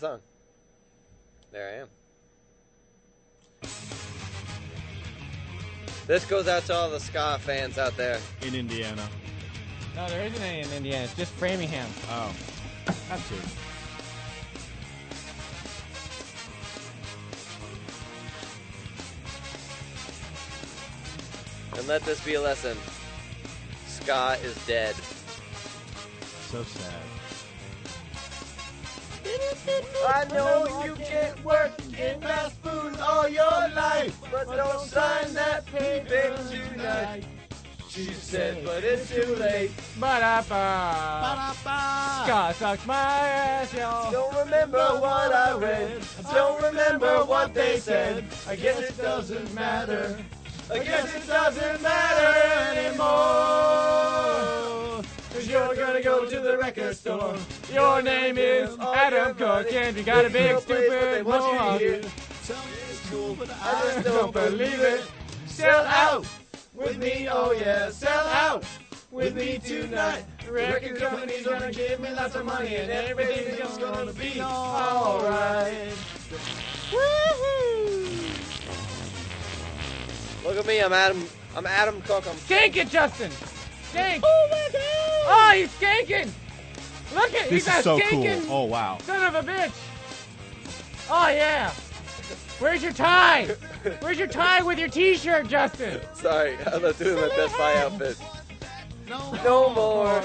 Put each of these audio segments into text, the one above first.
song. There I am. This goes out to all the ska fans out there. In Indiana. No, there isn't any in Indiana. It's just Framingham. Oh. That's it. And let this be a lesson. Ska is dead. So sad. I know you can't work in fast food all your life, but don't sign that paper tonight. She said, but it's too late. Ba-da-ba. Ska sucks my ass, y'all. Don't remember what I read. Don't remember what they said. I guess it doesn't matter. I guess it doesn't matter anymore. Cause you're gonna go to the record store. Your name is Adam Cook, and you got a big stupid mohawk. Tell me it's cool, but I just don't believe it. Sell out with me, oh yeah, sell out with me tonight. The record company's gonna give me lots of money, and everything's just gonna be alright. Woohoo! Look at me, I'm Adam Cook. Skank it, Justin! Skank! Oh my god! Oh, he's skanking! Look at This he's a is so skanking cool. Oh, wow. son of a bitch! Oh yeah! Where's your tie? Where's your tie with your t-shirt, Justin? Sorry, I'm not doing my Best Buy outfit. No more.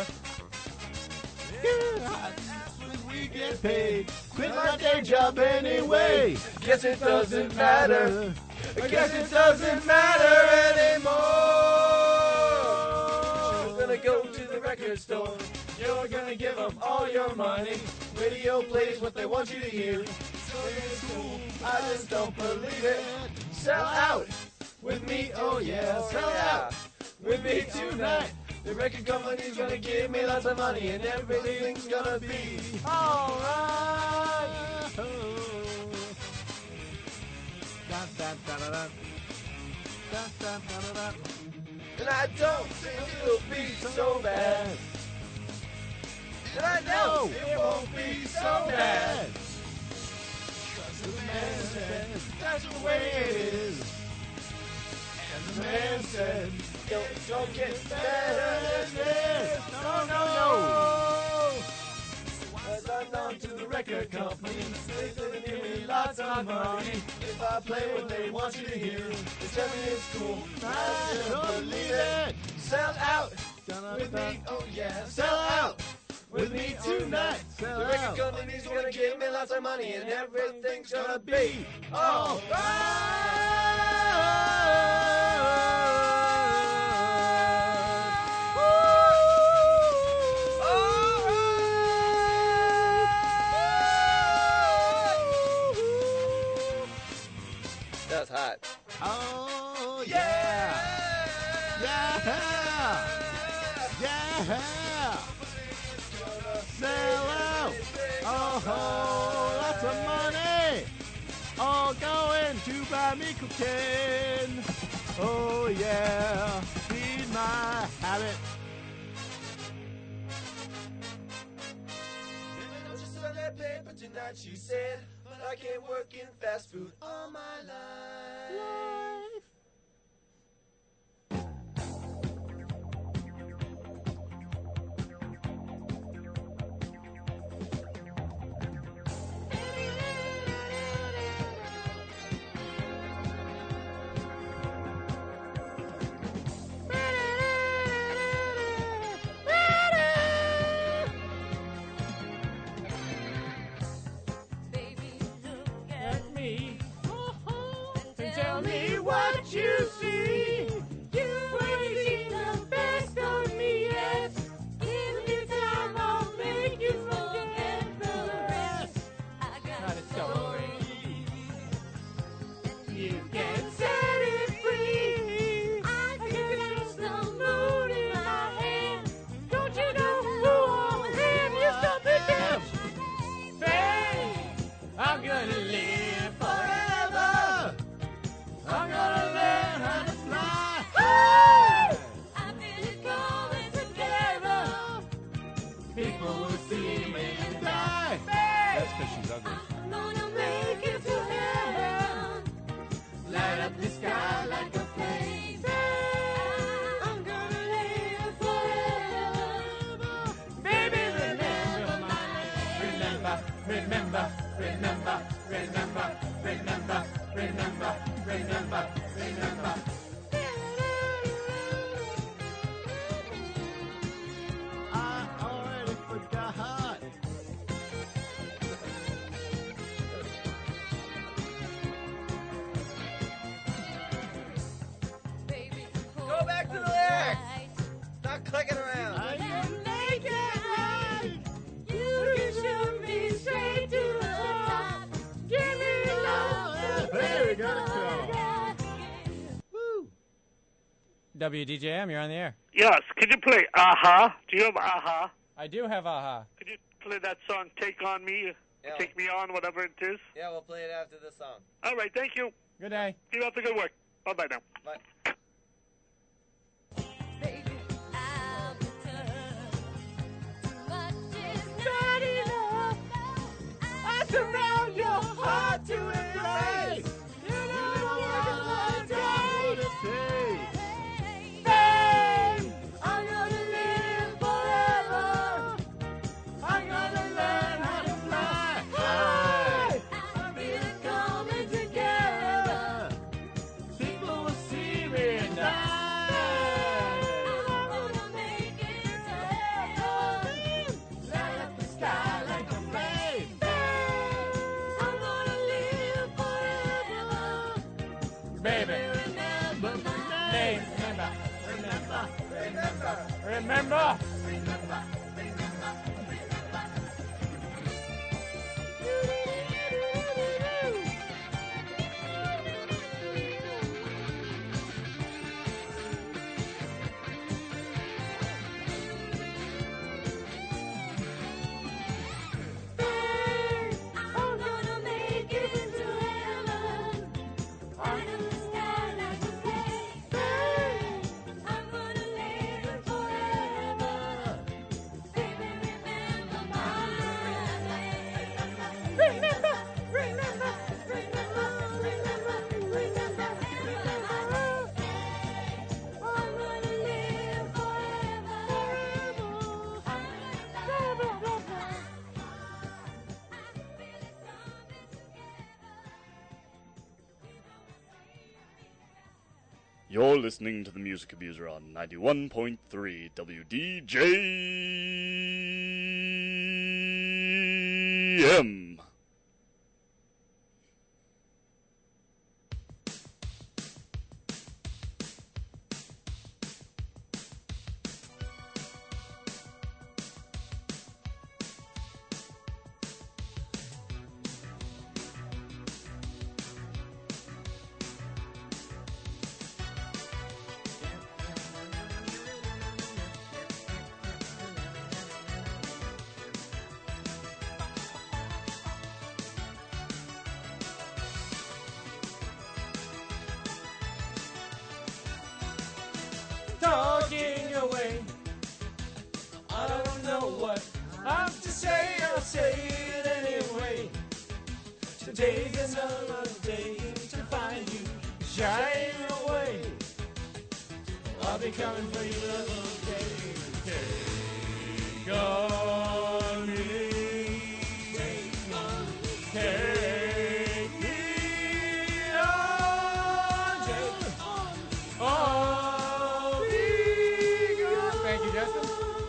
We get paid. Quit my day job anyway. Guess it doesn't matter. I guess it doesn't matter anymore. You're gonna go to the record store. You're gonna give them all your money. Radio plays what they want you to hear. It's cool. I just don't believe it. Sell out with me, oh yeah. Sell out with me tonight. The record company's gonna give me lots of money, and everything's gonna be alright. And I don't think it'll be so bad. And I know it won't be so bad. The man said, that's the way it is. And the man said, don't get better than this. No, no, no. As I'm down to the record company, they're gonna give me lots of money. If I play what they want you to hear, they tell me it's cool. I don't believe it. Sell out with me, oh yeah. Sell out with me tonight. The record company's gonna give me lots of money, and everything's gonna be That's hot. Oh, yeah. Yeah. Yeah. Sell out. Oh, lots of money. All going to buy me cocaine. Oh, yeah. Feed my habit. Paper tonight, she said, but I can't work in fast food all my life. Tell me what you see. You ain't seen the best of me yet. Give me time, I'll make you forget the rest. Not a story. You can set it free. I can just the moon in my hand. Don't you know who I am? You stupid bitch. Babe, I'm gonna live forever. I'm ugly. I'm gonna make it to heaven. Light up the sky like a flame. I'm gonna live forever. Baby, remember my name. Remember, remember, remember, remember, remember, remember, remember, remember. I already forgot. Baby, Go back to the lyrics. Stop clicking around. and make it right. You can shoot me straight to the top. Give me love. Hey, we got it, Phil. Woo. WDJM, you're on the air. Yes, could you play Aha? Do you have Aha? I do have Aha. Could you play that song Take On Me? Yeah. Take Me On, whatever it is? Yeah, we'll play it after this song. All right, thank you. Good day. Keep up the good work. Bye-bye now. Bye. Baby, I'll return. Too much is not enough. I surround your heart to embrace. You know what What it takes. Babe, I'm gonna live forever. I'm gonna learn how to fly high. I feel it coming together. People will see me and I'm gonna make it to heaven. Light up the sky like a flame. I'm gonna live forever. Baby. Remember my Name. Remember. Remember. Remember. I'm gonna make it into heaven. Under the sky like a flame. I'm gonna live it forever. Baby, remember my name. Remember, remember, remember, remember, remember, remember. I'm gonna live forever. You're listening to the Music Abuser on 91.3 WDJM. Talking away. I don't know what I'm to say. I'll say it anyway. Today's another day to find you shining away. I'll be coming for you another day. Take on me. Take on me. Take me on. Take on me. Thank you, Justin.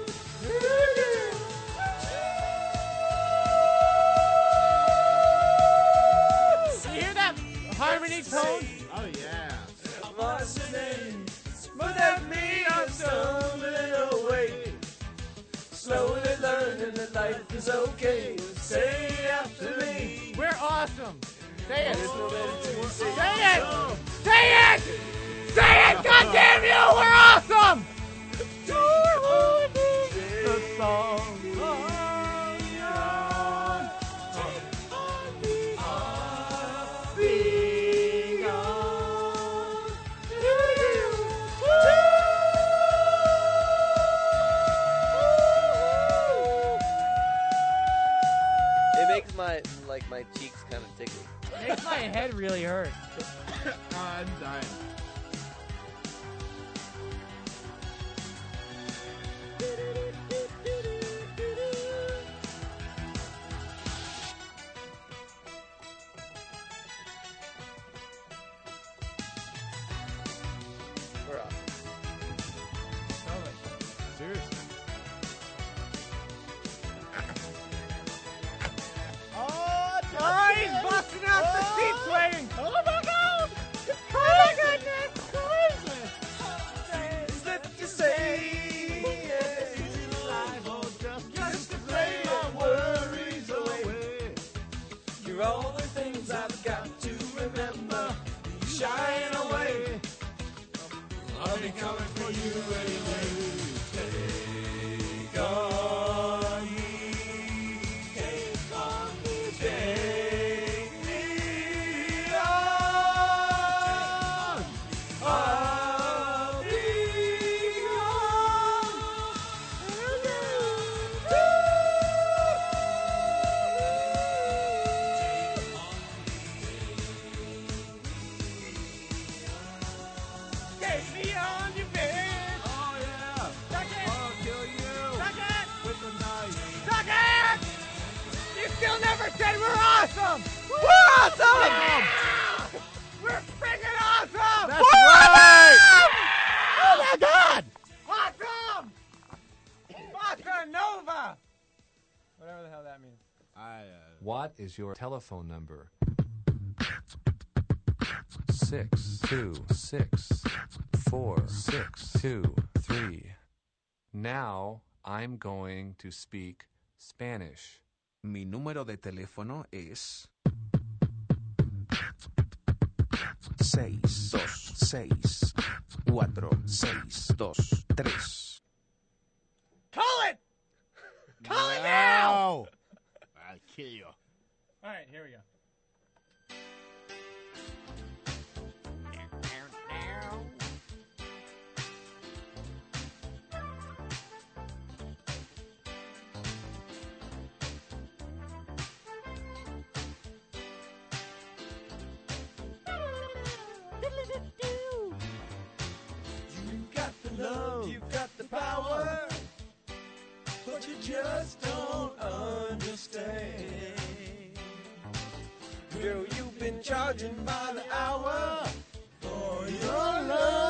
You hear that harmony tone? Oh, yeah. What's your name? But that me, I'm stumbling away. Slowly learning that life is okay. Say after me. We're awesome. Say it. There's no better to say. Say it. Say it. Say it. God damn you. We're awesome. The song. It makes my My cheeks kind of tickle. Makes my head really hurt. I'm dying. We're off. Seriously. Oh, he's busting out the seat swing! Oh my god! Oh my goodness! Is that what you say? Just to play my worries away. You're all the things I've got to remember. Shine away. I'll be coming for you anyway. Take on me. Take on me. Take me on. I'll be gone. Take me on your bed. Oh yeah. Suck it! I'll kill you Suck it! with a knife. Suck it! You still never said we're awesome! We're awesome! Yeah! We're freaking awesome! That's right. Oh my god! Awesome! Awesome Nova! Whatever the hell that means. What is your telephone number? 6264623. Now I'm going to speak Spanish. Mi número de teléfono es 6264623. Call it! Call it now! I'll kill you. Alright, here we go. You've got the love, you've got the power, but you just don't understand. Girl, you've been charging by the hour for your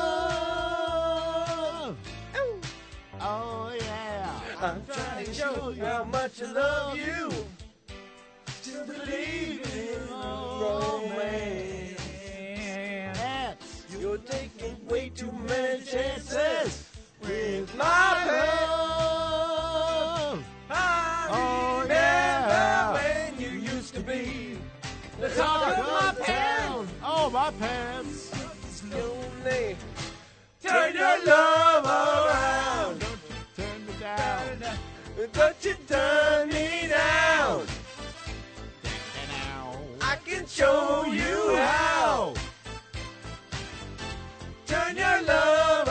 love. Oh yeah. I'm trying to show you how much I love you. Still believe in romance. You're taking way too many chances with my love. I remember when you used to be the talk of my town. Oh, my pants. Lonely. Turn your love around. Don't you turn me down. Don't you turn me down. I can show you how. Turn your love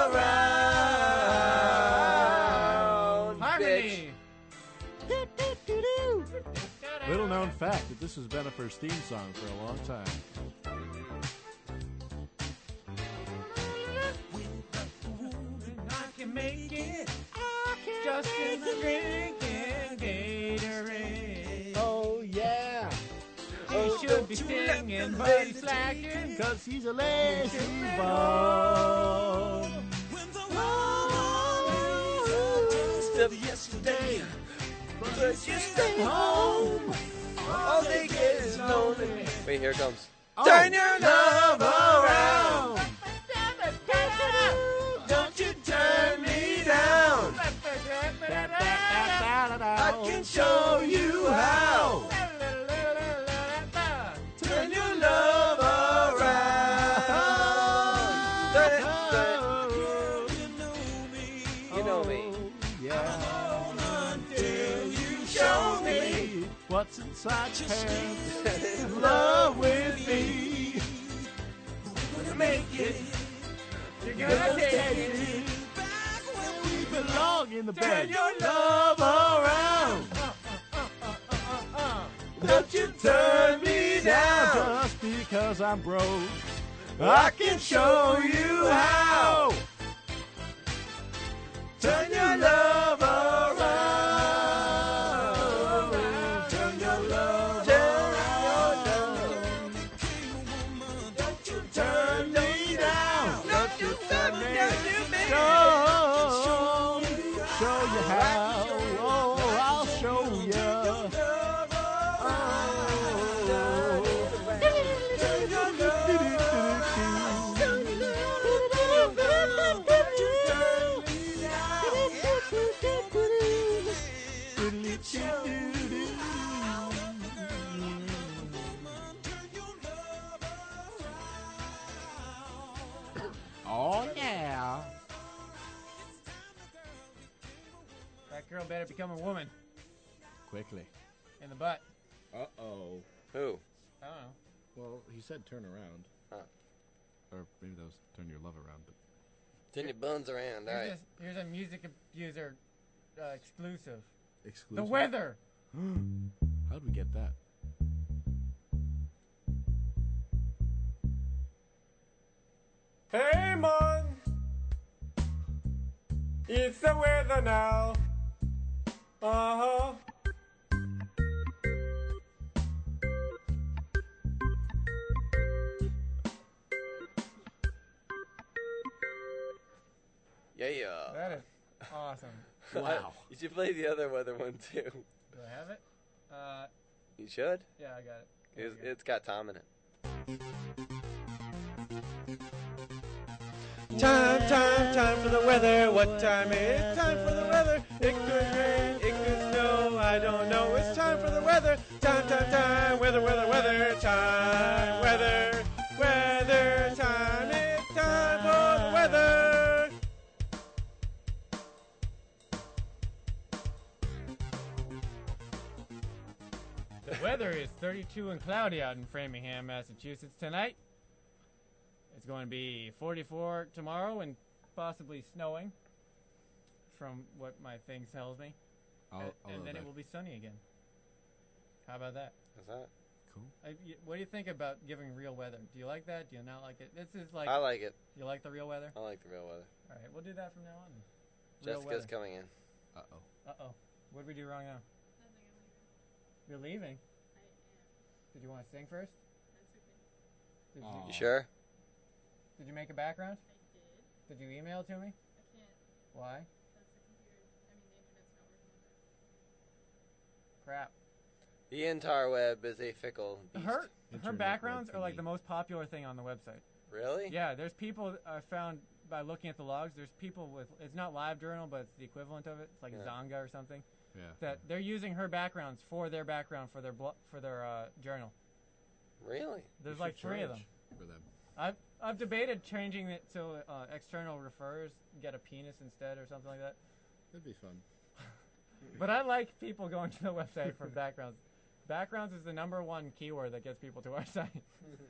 around. Harmony! Little known fact that this has been a first theme song for a long time. I can make it. Just in the drinking Gatorade. Oh yeah. He should be singing, but he's slacking. Cause he's a lazy bum. Of yesterday, but you stay home. All they get is lonely. Wait, here it comes. Oh. Turn your love around. Don't you turn me down. I can show you how. Turn your love around. You know me. Yeah. Until you show me What's inside your pants? In love with me. make it. You're gonna take it. We belong in the Turn bed. your love around. Don't you turn me down just because I'm broke. I can show you how. Turn your love around. Turn your love around. Don't you turn me down. Don't you turn me down. Show you how. Oh, I'll show you. Oh, yeah. That girl better become a woman. Quickly. In the butt. Uh-oh. Who? I don't know. Well, he said turn around. Huh. Or maybe that was turn your love around. But Turn your buns around. All right. Here's a music abuser exclusive. exclusive. The weather. How'd we get that? Hey, man! It's the weather now. Uh-huh. Yeah. That is awesome. Wow. You should play the other weather one too. Do I have it? You should. Yeah, I got it. It's got Tom in it. Time for the weather. What time is time for the weather? It could rain, it could snow, I don't know. It's time for the weather. Time. Weather, time. Weather, time. It's time for the weather. The weather is 32 and cloudy out in Framingham, Massachusetts tonight. It's going to be 44 tomorrow and possibly snowing, from what my thing tells me. And then it will be sunny again. How about that? What's that? Cool. What do you think about giving real weather? Do you like that? Do you not like it? This is like. I like it. You like the real weather? I like the real weather. All right, we'll do that from now on. Real Jessica's weather. coming in. Uh-oh. What did we do wrong now? Nothing, I'm leaving. You're leaving? I am. Did you want to sing first? That's okay. You sure? Did you make a background? I did. Did you email it to me? I can't. Why? That's the computer. I mean, the internet's not working with it. Crap. The entire web is a fickle beast. Her Internet backgrounds web are like thingy. the most popular thing on the website. Really? Yeah, there's people I found by looking at the logs. There's people with, it's not LiveJournal, but it's the equivalent of it. It's like Yeah. Zanga or something. Yeah. That they're using her backgrounds for their background for their journal. Really? There's You like should 3 of them. charge for them. I've debated changing it so external refers get a penis instead or something like that. That'd be fun. But I like people going to the website for backgrounds. Backgrounds is the #1 keyword that gets people to our site,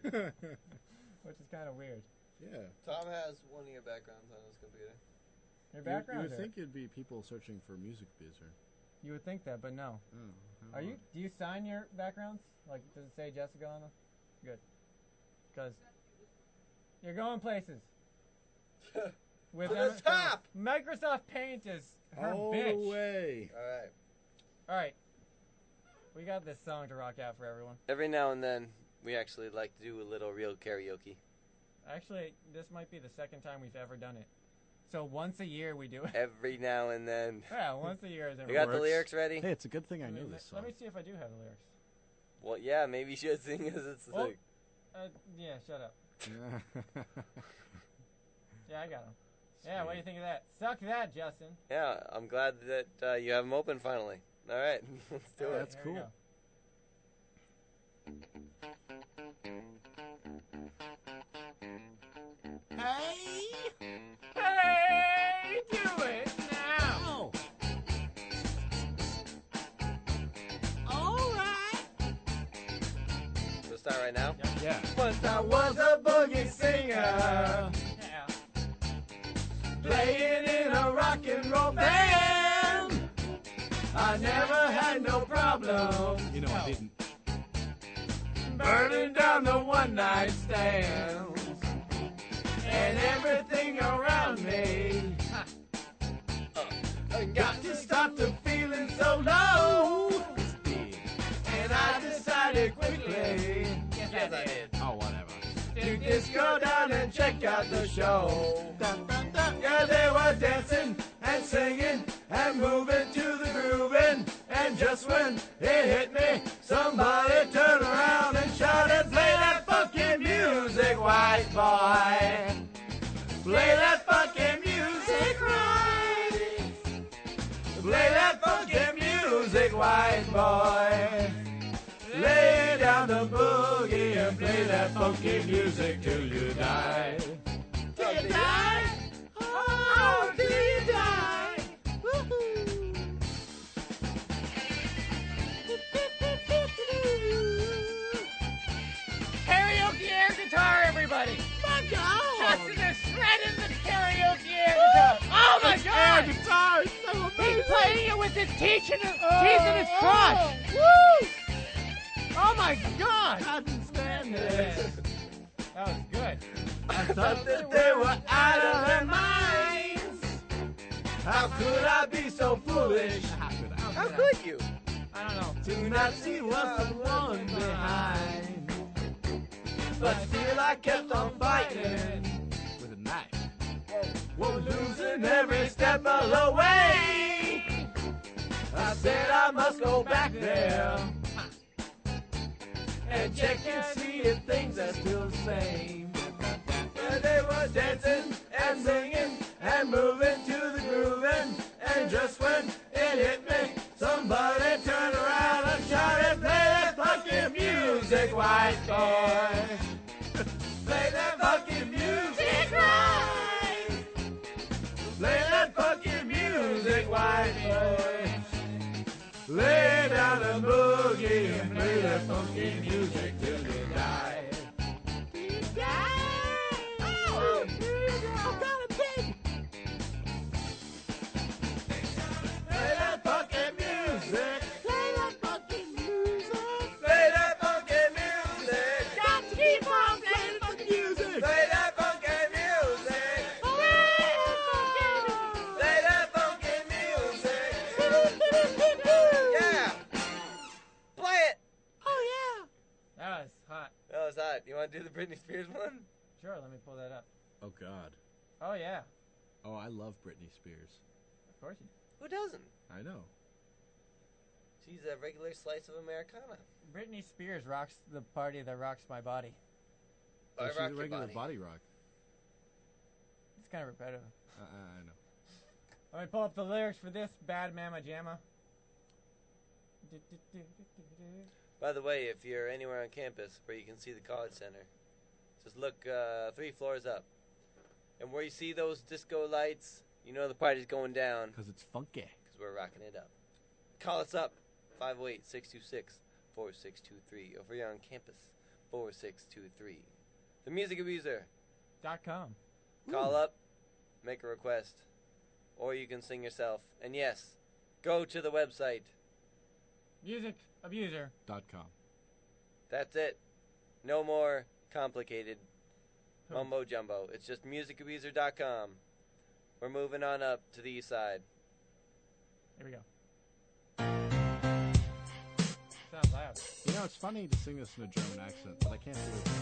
which is kind of weird. Yeah. Tom has one of your backgrounds on his computer. Your You backgrounds would are- think it'd be people searching for music biz or. You would think that, but no. Oh. Are you? Do you sign your backgrounds? Like, does it say Jessica on them? Good. Because you're going places. With To the top! Microsoft Paint is her All bitch. the way. All right. All right. We got this song to rock out for everyone. Every now and then, we actually like to do a little real karaoke. Actually, this might be the second time we've ever done it. So once a year we do it. Every now and then. Yeah, once a year is You got the lyrics ready? Hey, it's a good thing I know this song. Let me see if I do have the lyrics. Well, yeah, maybe you should sing as it's the Well, thing. Yeah, shut up. Yeah, I got them. Yeah, what do you think of that? Suck that, Justin. Yeah, I'm glad that you have them open finally. All right, let's do All it. right, That's here we cool. go. Hey, do it now. So start right now? Yeah. Once I was a boogie singer, Yeah. playing in a rock and roll band. I never had no problem. You know, I didn't. burning down the one-night stands and everything around me. I got to stop the feeling so low, and I decided quickly. Yes, I did. Oh, whatever. To just go down and check out the show. Yeah, they were dancing and singing and moving to the grooving. And just when it hit me, somebody turned around and shouted, "Play that fucking music, white boy. Play that fucking music, right. Play that fucking music, white boy. Lay down the boogie and play that funky music till you die." Till you die? Oh, till you die. Woohoo. Karaoke air guitar, everybody! Fuck off. Justin is shredding the karaoke air guitar. Oh my God! Air guitar is so He's amazing. playing it with his teeth in his crotch. Woo! Oh my God! I can stand this. That was good. I thought that they were out of their minds. How could I be so foolish How could you? I don't know. to not see what's the one behind? But still I kept on fighting, With a knife. was losing every step of the way. I said I must go back there and check and see if things are still the same. Yeah, they were dancing and singing and moving to the grooving. And just when it hit me, somebody turned around and shouted, "Play that fucking music, white boy. Play that fucking music, right. Play that fucking music, white boy. Lay down the boogie and play that funky music till you die." You die? Oh, I got a baby. Play that fucking music. Play that fucking music. Play that fucking music. Got to keep on playing fucking music. Play that fucking music. Play that fucking music. Yeah. Play it. Oh yeah. That was hot. That was hot. You want to do the Britney Spears one? Sure, let me pull that up. Oh, God. Oh yeah, Oh, I love Britney Spears. of course you do. Who doesn't? I know. She's a regular slice of Americana. Britney Spears rocks the party that rocks my body. I She's rock a your regular body. body rock. It's kind of repetitive. I know. Let me pull up the lyrics for this bad mamma jamma. By the way, if you're anywhere on campus where you can see the college center, just look 3 floors up. And where you see those disco lights, you know the party's going down. Because it's funky. Because we're rocking it up. Call us up, 508-626-4623. Over here on campus, 4623. The Music Abuser. .com. Call up, make a request, or you can sing yourself. And yes, go to the website. Musicabuser.com. That's it. No more complicated mumbo jumbo. It's just musicabuser.com. We're moving on up to the east side. Here we go. Sounds loud. You know, it's funny to sing this in a German accent, but I can't do it.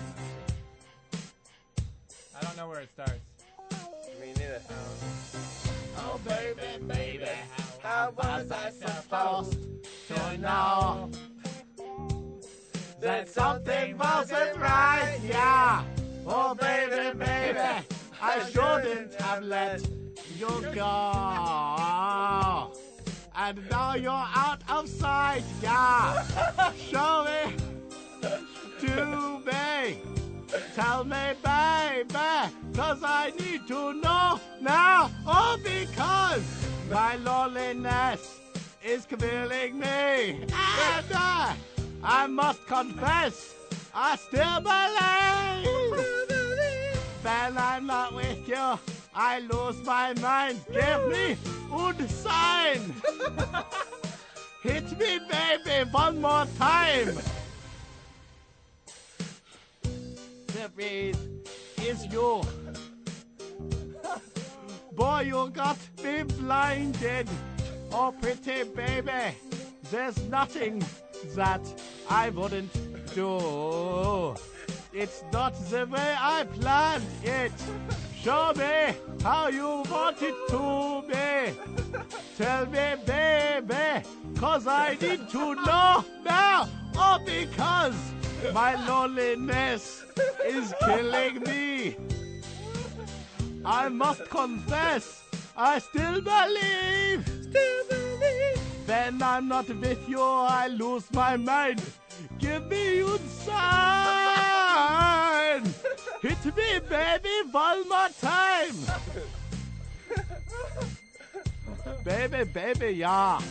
I don't know where it starts. Me neither. Oh baby, baby, how was I supposed to know that something wasn't right? Yeah. Oh baby, baby, I shouldn't have let you go. And now you're out of sight. Yeah. Show me to me. Tell me, baby, 'cause I need to know now. Oh, because my loneliness is killing me. And I must confess, I still believe. When I'm not with you, I lose my mind. Give me one sign. Hit me, baby, one more time. to breathe is you. Boy, you got me blinded. Oh, pretty baby, there's nothing that I wouldn't do. It's not the way I planned it. Show me how you want it to be. Tell me, baby, 'cause I need to know now. Oh, because my loneliness is killing me. I must confess, I still believe. When I'm not with you, I lose my mind. Give me your sign. Hit me, baby, one more time. Baby, yeah.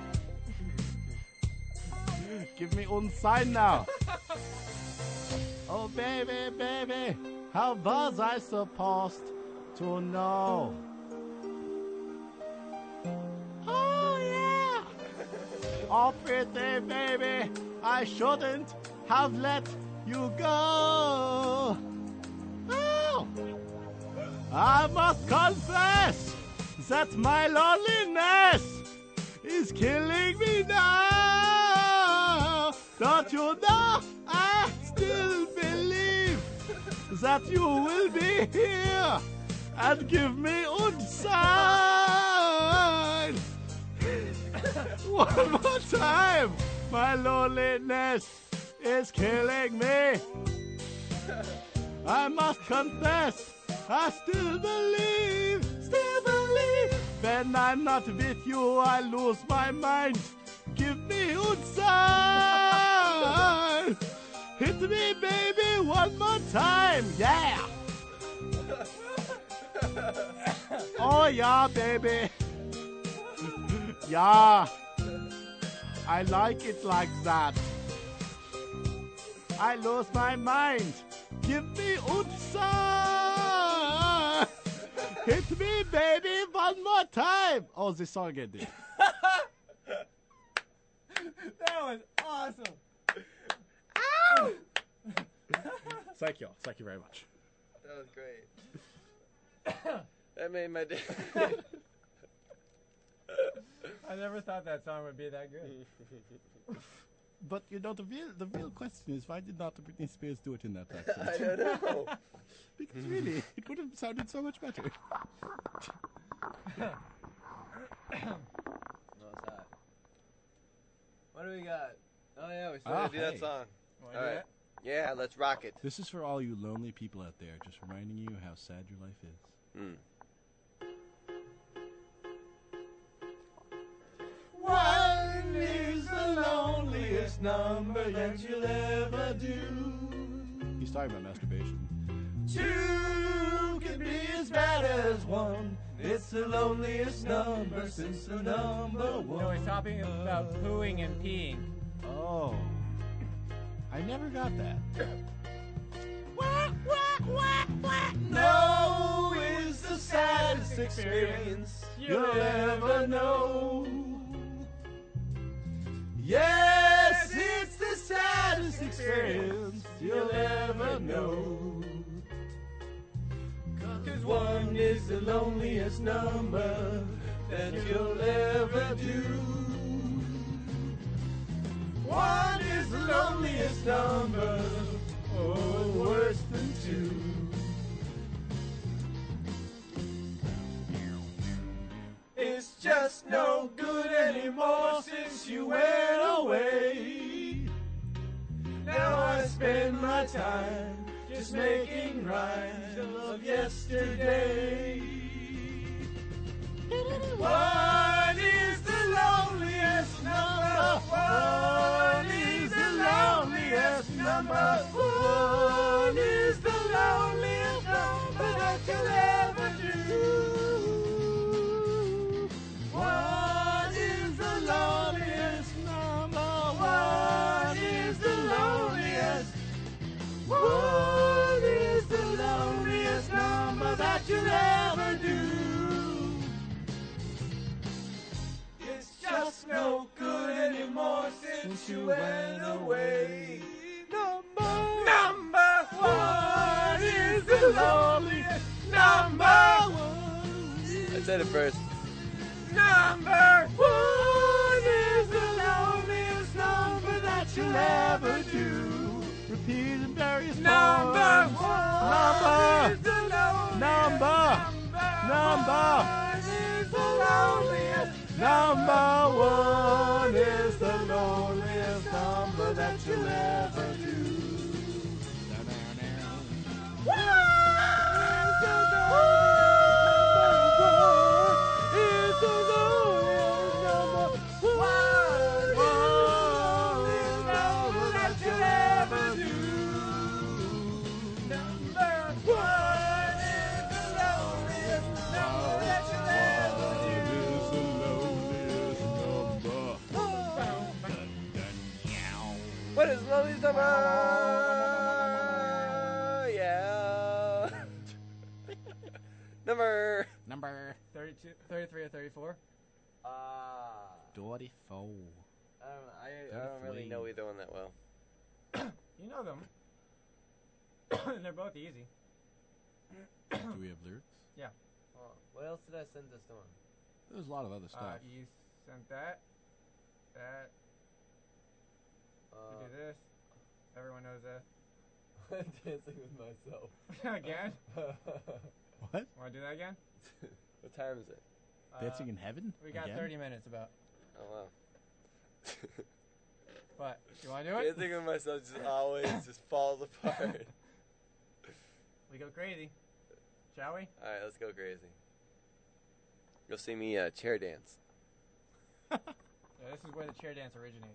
Give me one sign now. Oh, baby, how was I supposed to know? Oh, yeah. Oh, pretty baby, I shouldn't have let you go. Oh, I must confess that my loneliness is killing me now. Don't you know I still believe that you will be here and give me a sign. One more time, my loneliness is killing me. I must confess, I still believe. When I'm not with you, I lose my mind. Give me a sign. Hit me, baby, one more time. Yeah. Oh, yeah, baby. Yeah. I like it like that. I lose my mind. Give me a sign. Hit me, baby, one more time. Oh, this song again, dude. That was awesome. Ow! Thank you. Thank you very much. That was great. That made my day. I never thought that song would be that good. But you know, the real question is, why did not Britney Spears do it in that accent? I don't know. Because really, it would have sounded so much better. What's that? What do we got? Oh yeah, we still gotta do that song. All right. Yeah, let's rock it. This is for all you lonely people out there, just reminding you how sad your life is. One is the loneliest number that you'll ever do. He's talking about masturbation. Two can be as bad as one. It's the loneliest number since the number one. No, he's talking about pooing and peeing. Oh. I never got that. No is the saddest experience you'll ever know. Yes, it's the saddest experience you'll ever know. 'Cause one is the loneliest number that you'll ever do. One is the loneliest number, oh, worse than two. It's just no good anymore since you went away. Now I spend my time just making rhymes of yesterday. One is the loneliest number. One is the loneliest number. One is the loneliest number that you'll ever do. One is the loneliest number. One is the loneliest. One is the loneliest number that you'll ever do. It's just no good anymore since you went away. Number said it first. Number one is the loneliest number that you'll ever do. Repeat in various Number forms. one is the loneliest Number is the loneliest. Number one is the loneliest number that you'll ever do. What is the loneliest number? Yeah. Number 32, 33 or 34. 34. I don't really know either one that well. You know them. They're both easy. Do we have lyrics? Yeah. What else did I send this one? There's a lot of other stuff. You sent that. You do this. Everyone knows that. Dancing with myself. Again? What? Want to do that again? What time is it? Dancing in Heaven? We got Again? 30 minutes about. Oh wow. What? You want to do it? Dancing with myself just always just falls apart. We go crazy. Shall we? Alright, let's go crazy. You'll see me chair dance. Yeah, this is where the chair dance originated.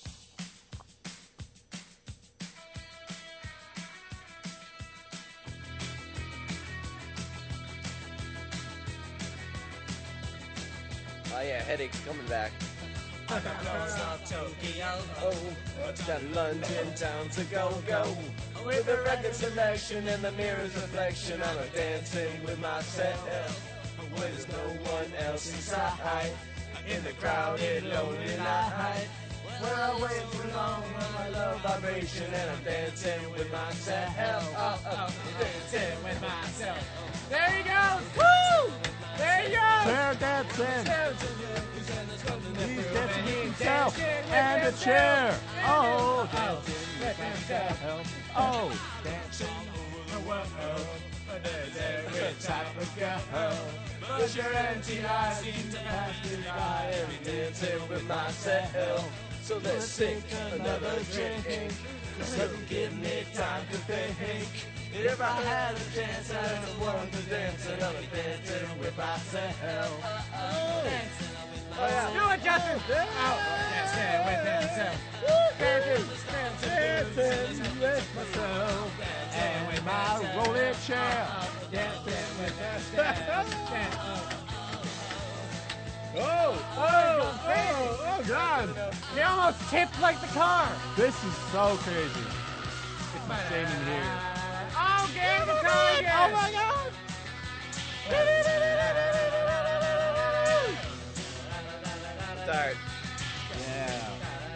Oh yeah, headache's coming back. On the floors of Tokyo. Oh, down London, down to go. With the record selection and the mirror's reflection, I'm a dancing with myself. When there's no one else inside, in the crowded, lonely night. When I wait too long on my love vibration, and I'm dancing with myself. Dancing with myself. There he goes! Woo! There he goes! Chair dancing. He's dancing with himself and a chair. Oh, dancing with himself. Oh, dancing the world. Every type of girl. But your empty eyes seem to pass me by. Every dancing with myself. So let's take another drink. Cause it'll give me time to think. If I had a chance, I'd want to dance another dancing with myself. Oh, yeah. Do it, Justin! Dancing with himself. dancing with myself and with my rolling chair. Dancing with myself. Oh, God. He almost tipped like the car. This is so crazy. It's insane in here. Oh, get the car again. Oh, my God. Start. Yeah.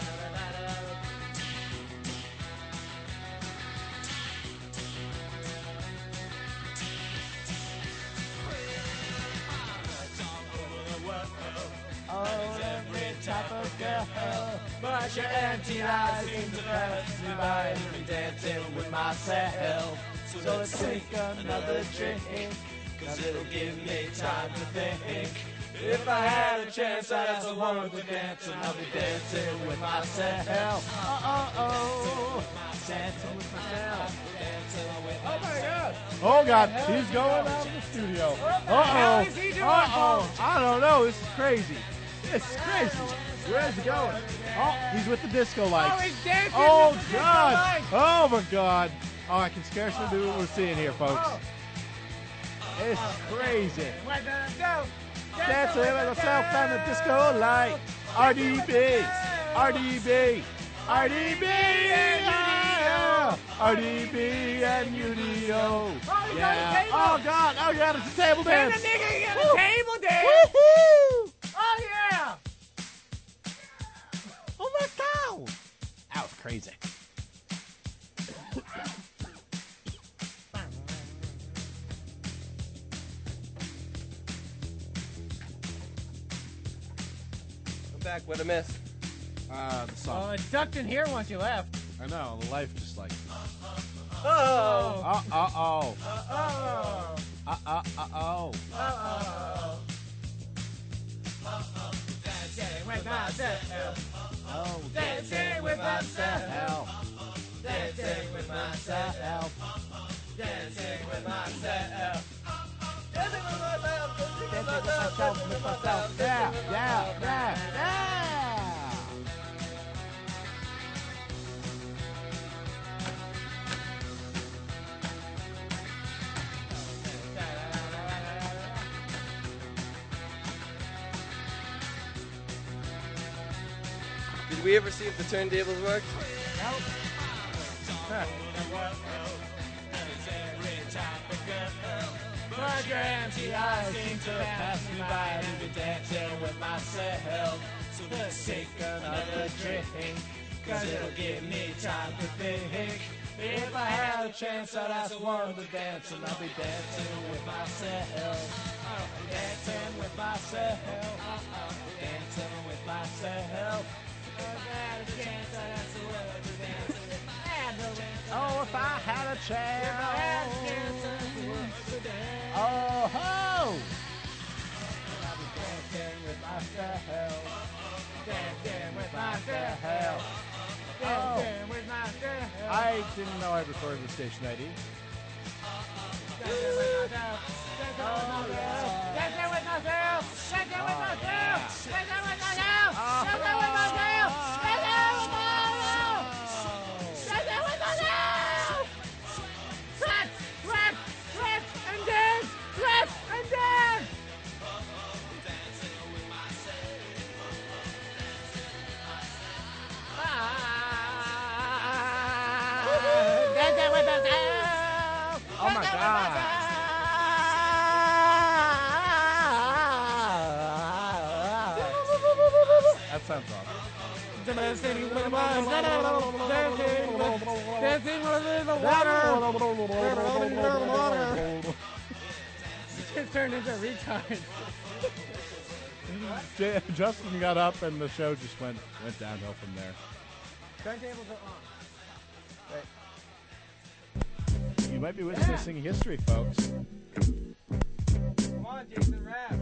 Oh, every type of girl. But your empty eyes seem to pass me by. And I'm dancing with myself. So let's take another drink. Cause it'll give me time to think. If I had a chance, I'd ask a woman to dance. And I'll be dancing with myself. Dancing with myself. Oh, my God. Oh, God. He's going out of the studio. hell is he doing, folks? I don't know. This is crazy. This is crazy. Where's he going? Oh, he's with the disco lights. Oh, he's dancing Oh, with the disco God. lights. Oh, my God. Oh, I can scarcely do what we're seeing here, folks. It's crazy. Dancing with myself and the disco light. RDB. RDB. RDB. Yeah. RDB and UDO. Yeah. Oh, God. Oh, God. It's a table Can dance. the nigga get a table dance? Woohoo! Oh, yeah. Oh, my God. That was crazy. back. What I missed? The Well, song. it ducked in here once you left. I know, the life just like. Oh! Uh-oh. Oh. Uh-oh. Uh-oh. Dancing with myself. Oh, Dancing with myself. Dancing with myself. Dancing with myself. Dancing with myself. Dancing with myself. Yeah, yeah, yeah, yeah. Did we ever see if the turntables worked? Programs, the eyes seem to pass me by to be dancing with myself. So let's take another drink, cause it'll give me time to think. If I had a chance, I'd ask one to dance, and I'll be dancing with myself. I'll be dancing with myself. I'll be dancing with myself. If I had a chance, I'd ask one to dance. Oh, if I had a chance. If I had a chance, I'd to dance. Oh, ho! I'll be dancing with myself. Dancing with myself. Dancing with myself. I didn't know I recorded the station ID. Dancing with myself. Dancing with myself. Dancing with myself. Dancing with myself. Dancing with myself. Dancing with myself. Dancing with myself. Clap, clap, clap, and dance. Clap and dance. Dancing with myself. Oh my God. That sounds awesome. Dancing with myself. Dancing with the water. Just turned into a retard. Justin got up and the show just went downhill from there. Turntables are on. You might be witnessing history, folks. Come on, Jason, rap.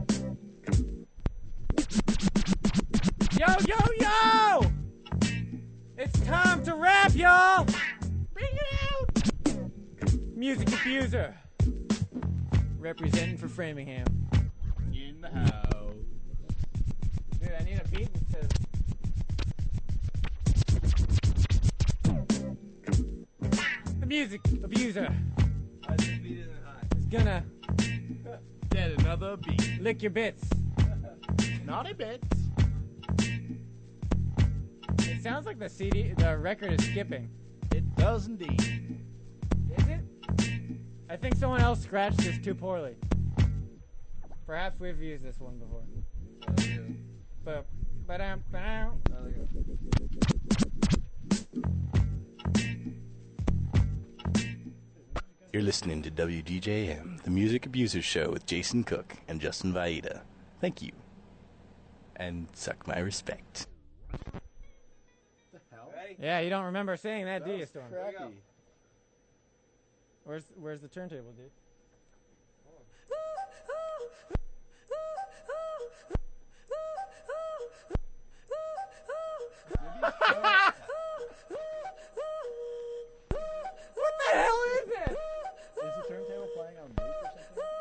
Yo, yo, yo! It's time to rap, y'all! Bring it out! Music Diffuser. Representing for Framingham. In the house. Dude, I need a beat instead of... The Music Abuser is gonna Get another beat. lick your bits. Naughty bits. It sounds like the record is skipping. It does indeed. Is it? I think someone else scratched this too poorly. Perhaps we've used this one before. But, You're listening to WDJM, the Music Abusers Show with Jason Cook and Justin Vaida. Thank you. And suck my respect. yeah, you don't remember saying that, do you, Storm? Crappy. Where's the turntable, dude? What the hell is this? Is the turntable playing on mute or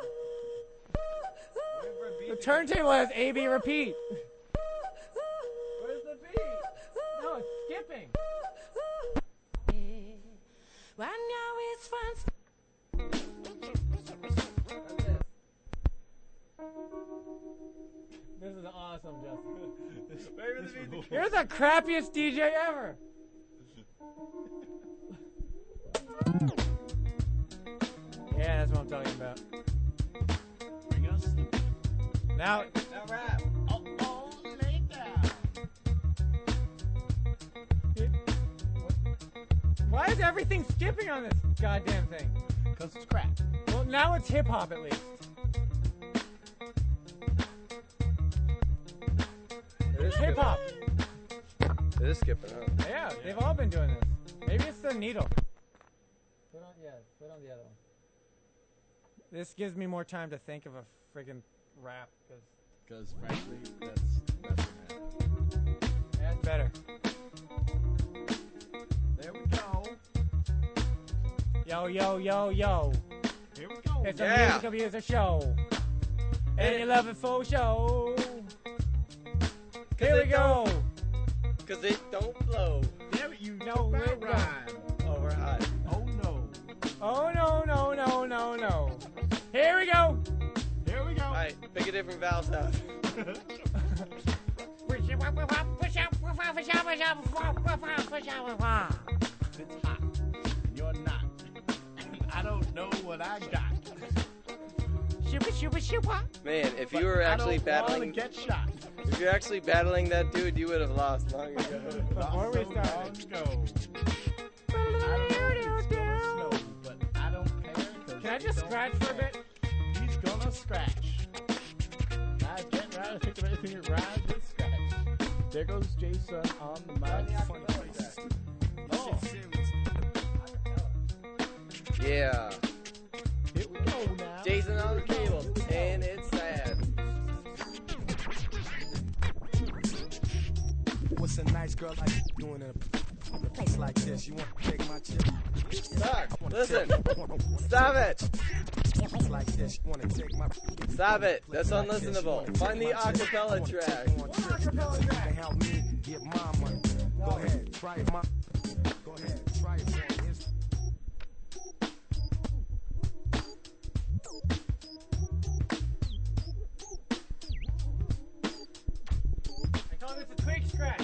something? The turntable has A-B repeat. Where's the beat? No, it's skipping. This is awesome, Justin. You're the crappiest DJ ever. Yeah, that's what I'm talking about. Bring us. Now rap. Oh, later. why is everything skipping on this goddamn thing? Because it's crap. Well, now it's hip hop at least. It is Hip hop. It is skipping, huh? Yeah, they've all been doing this. Maybe it's the needle. Put on the other one. This gives me more time to think of a friggin' rap, Because frankly, that's better. There we go. Yo, yo, yo, yo. Here we go. It's a music abuser show. And you love it for show. Here we go. Cause it don't flow. There you know it rhyme. Over high. Oh no. Oh no, no, no, no, no. Here we go. Here we go. Alright, pick a different vowel sound. It's hot. And you're not. I don't know what I got. Man, if you were actually I don't battling, wanna get shot. if you're actually battling that dude, you would have lost long ago. Before we started. Snow, but I don't care. Can I just scratch for a bit? He's gonna scratch. I can't rhyme. I think of anything that rhymes with scratch. There goes Jason on the mic. Oh. Yeah. Here we go now. Jason on the table, and it's sad. What's a nice girl like you doing in a place like this? You want to take my chip? Doc, listen. Stop it. Like this, you want to take my. Stop it. That's unlistenable. Find the acapella track. Acapella track. Help me get my money. Go ahead, try it, ma. Go ahead, try it. I call this a quick scratch.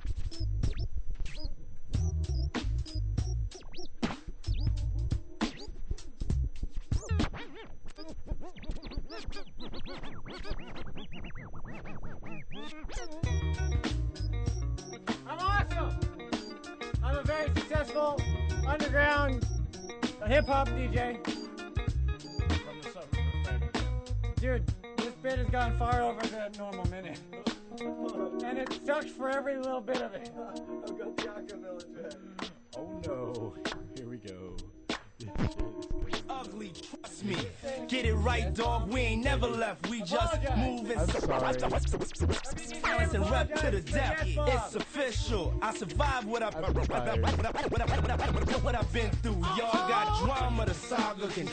I'm awesome. I'm a very successful underground hip hop DJ. From the suburbs of Framingham. Dude, this bit has gone far over the normal minute. And it sucks for every little bit of it. I've got the acapella track. Oh no. Here we go. Ugly, trust me. Get it right, dog. We ain't never left. We just moving and rep to the death. It's official. I survived what I've been through. Y'all got drama. The saga can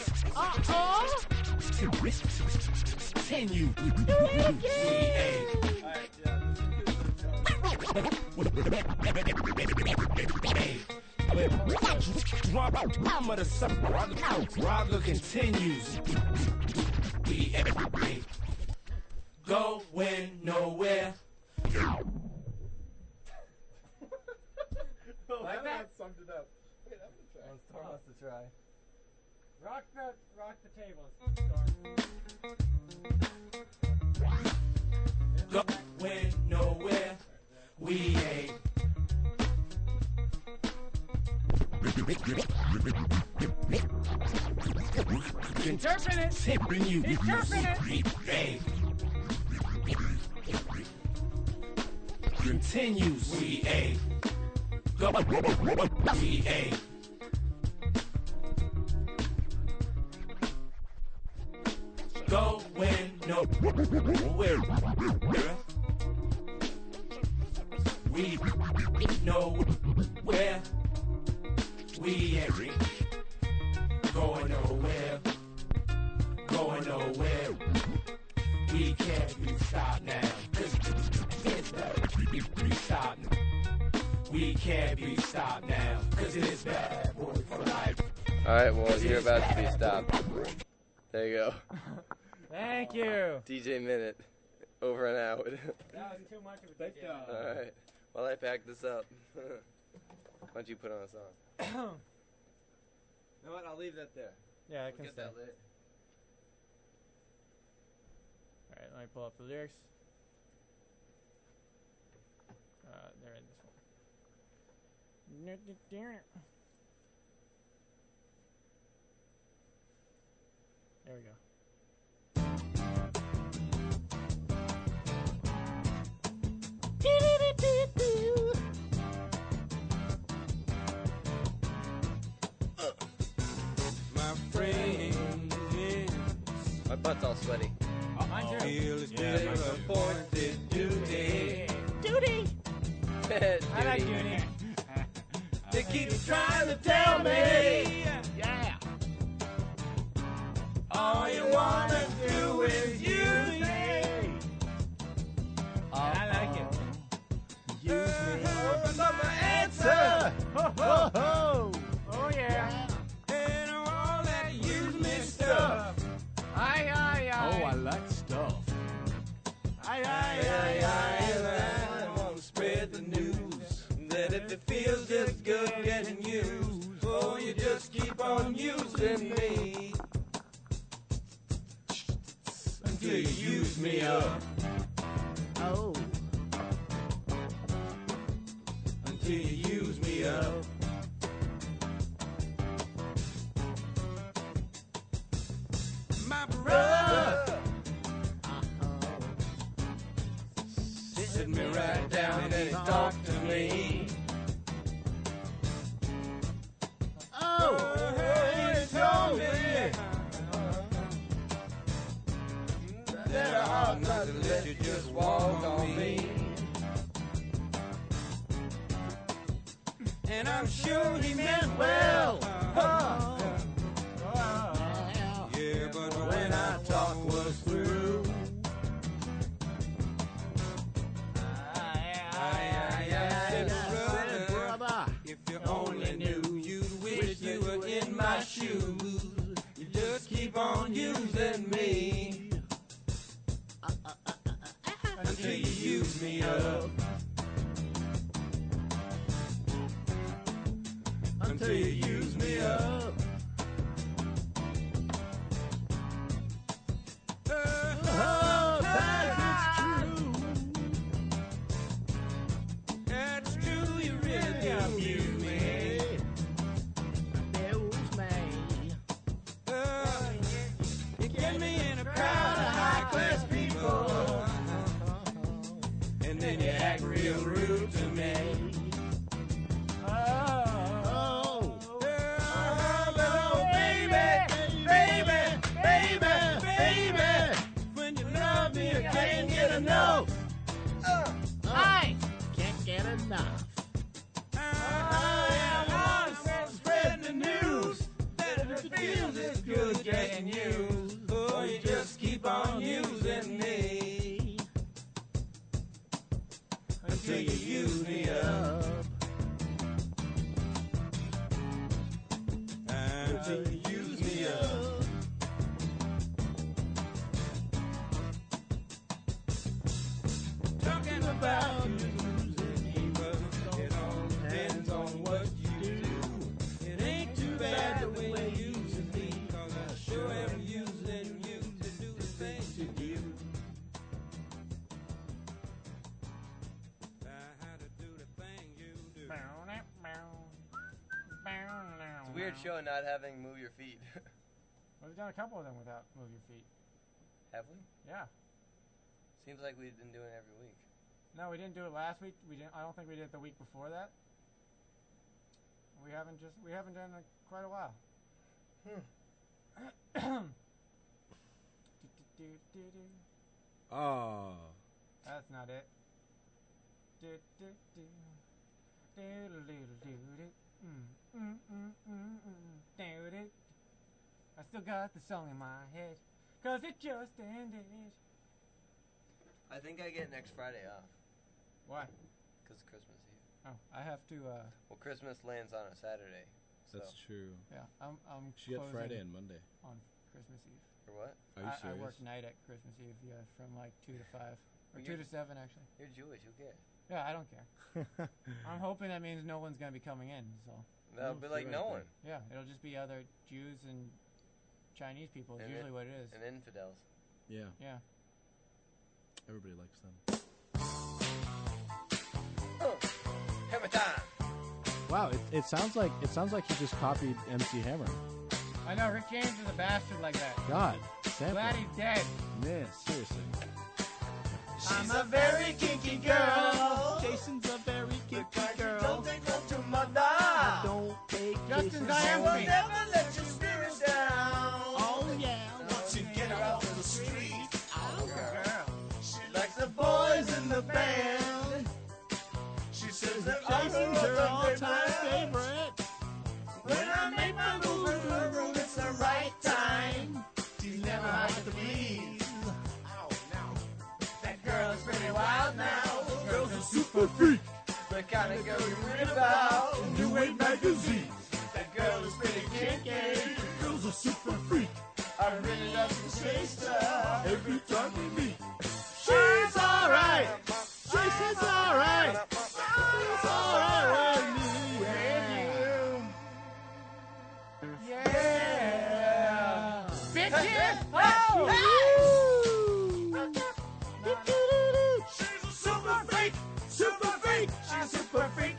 continue. Drama the saga continues. We going nowhere. Like that? Summed it up. Wait, I'm gonna try. Storm wants to try. Rock the tables, Storm. Going nowhere. We ain't. Interpret it. Tipping you. Interpret it. Hey. Continues. We ain't. Go. We ain't. Going nowhere. We know where we ain't going nowhere, going nowhere. We can't be stopped now, 'cause it's bad. Stop now. We can't be stopped now, 'cause it is bad boy for life. Alright, well, you're about to be stopped. There you go. Thank you. DJ Minute. Over and out. That was too much of a DJ. Alright. While I pack this up, why don't you put on a song? You know what? I'll leave that there. Yeah, I We'll can get stay. that lit. Alright, let me pull up the lyrics. They're in this one. There we go. butt's all sweaty. Oh, mine too. Feel is Yeah, big appointed duty. Duty. I like Duty. Duty. They keep trying to tell me Yeah. all you wanna do is use me. I like it. Use me. Open up my answer. Ho, ho, ho. Oh yeah. And all that use me stuff. Aye, aye, aye. Oh, I like stuff. Aye, aye, Aye, aye, aye, I wanna spread the news that if it feels just good getting used, oh, you just keep on using me until you use me up. Oh. Until you use me up. My brother sit me right down and he talked to me. Oh. He told me that I ought not to let you just walk on me. And I'm sure he meant well. Yeah, but when our talk was through, I said, brother, if you only knew, you'd wish you were in my shoes. You just keep on using me until you use me up. Until you use me up. Oh, that's true. That's true, you really do amuse me. Amuse me. You get me in a crowd of high-class people, and then you act real rude to me. Oh. Oh, baby, baby, baby, baby. When you love me, I can't get enough. I can't get enough. I want to spread the news that if it feels it's good getting used, oh, you just keep on using me until you use me up. Until you use me up. Talking about using me, but it all depends on what you do. It ain't too bad the way you use me, 'cause I sure am using you to do the things you do. I had to do the thing you do. It's a weird show not having Move Your Feet. Well, we've done a couple of them without Move Your Feet. Have we? Yeah. Seems like we've been doing it every week. No, we didn't do it last week. We didn't. I don't think we did it the week before that. We haven't done it quite a while. Oh. That's not it. I still got the song in my head, 'cause it just ended. I think I get next Friday off. Why? Because it's Christmas Eve. Oh, I have to. Well, Christmas lands on a Saturday. So. That's true. Yeah, I'm. She got closing Friday and Monday. on Christmas Eve. For what? Are you I serious? work night at Christmas Eve. Yeah, from like 2 to 5 or Well, 2 to 7 actually. You're Jewish. Who cares? Yeah, I don't care. I'm hoping that means no one's gonna be coming in. So. That'll be like no one. Yeah, it'll just be other Jews and Chinese people. Is And usually what it is. And infidels. Yeah. Yeah. Everybody likes them. Hammer time. Wow, it sounds like he just copied MC Hammer. I know Rick James is a bastard like that. God, sample. Glad he's dead. Yeah, seriously. She's a very kinky girl. Jason's a very kinky Because girl. you don't take love to mother. I don't take Justin's Jason's I am Will me. never let your spirit down. Oh yeah. Once you get her out of the my move and her room. It's the right time. She's never hard to please. That girl is pretty wild now. This girl's a super freak. The kind of girl you read about in New Wave magazine. That girl is pretty kinky. The girl's a super freak. I really love to chase her every time we meet. She's alright. She's alright. She's alright with me. Yeah. Bitches! Oh! She's a super freak! Super freak! She's super freaky!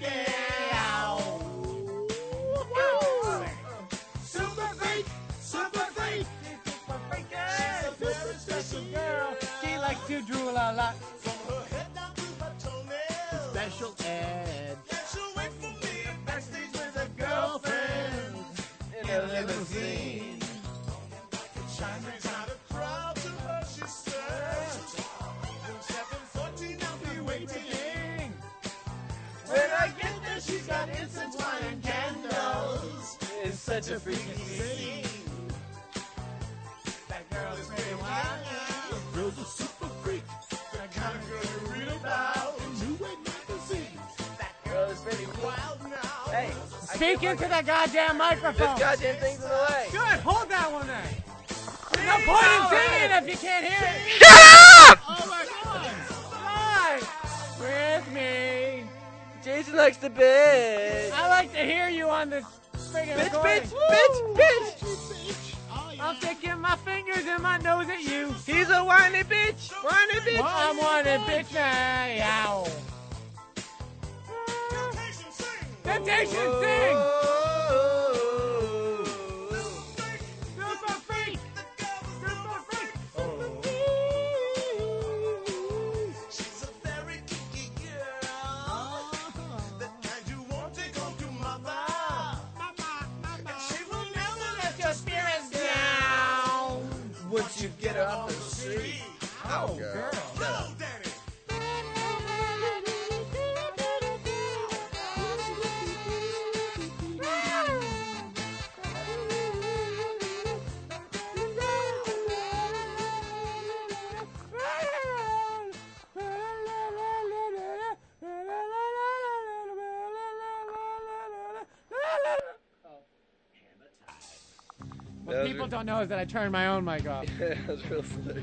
Super freak! Super freak! Super freaky! She's a very special girl. She likes to drool a lot. From her head down to her toenails. Special ed. Yeah, she'll wait for me backstage with a girlfriend in a limousine. Shine brings out a crowd to her, she says. From 7:14 I'll be waiting. When I get there, she's got incense, wine, and candles. It's such a freaky scene. That girl is pretty wild now. The girl's a super freak. That kind of girl you read about in New Wave magazine. That girl is pretty wild now. Hey, Speak into the goddamn microphone. This goddamn thing's in the way. Good, hold that one there. No point in singing if you can't hear it. Shut up! Oh my God! Right. With me. Jason likes to bitch. I like to hear you on this friggin' Bitch, recording. bitch. I'm sticking my fingers in my nose at you. He's a whiny bitch. Whiny bitch. Well, I'm whining bitch now. Yow. Temptation, sing. Super freak. Super freak. She's a very kinky girl. The kind you won't take home to mama. And she will never let your spirits down. Once you get her off the street. Oh, girl. Shut up. What people don't know is that I turned my own mic off. Yeah, that was real slick.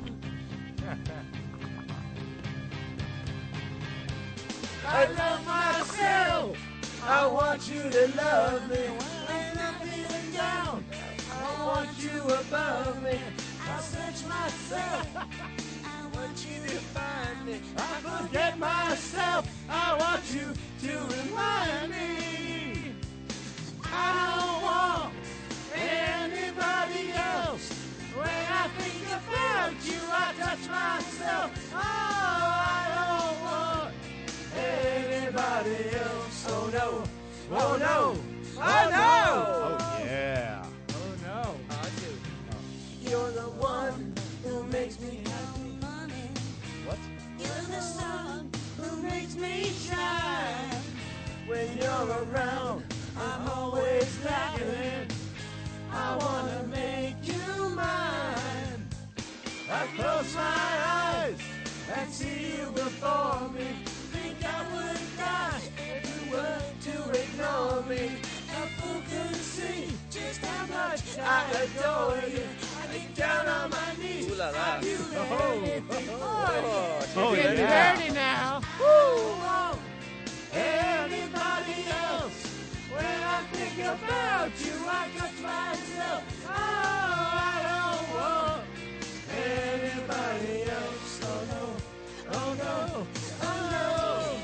I love myself. I want you to love me. When I'm feeling down, I want you above me. I search myself. I want you to find me. I forget myself. I want you to remind me. I don't want anybody else. When I think about you, I touch myself. Oh, I don't want anybody else. Oh no, oh no, oh no. Oh yeah. Oh no. You're the one who makes me happy, honey. What? You're the sun who makes me shine. When you're around, I'm always laughing. I wanna make you mine. I close my eyes and see you before me. Think I would die if you were to ignore me. A fool could see just how much I adore you. I get down on my knees. Ooh la la. Have you anything for me? Oh, Getting yeah. dirty now. Woo! Anybody else? When I think about you, I touch myself. Oh, I don't want anybody else. Oh no, oh no, oh no.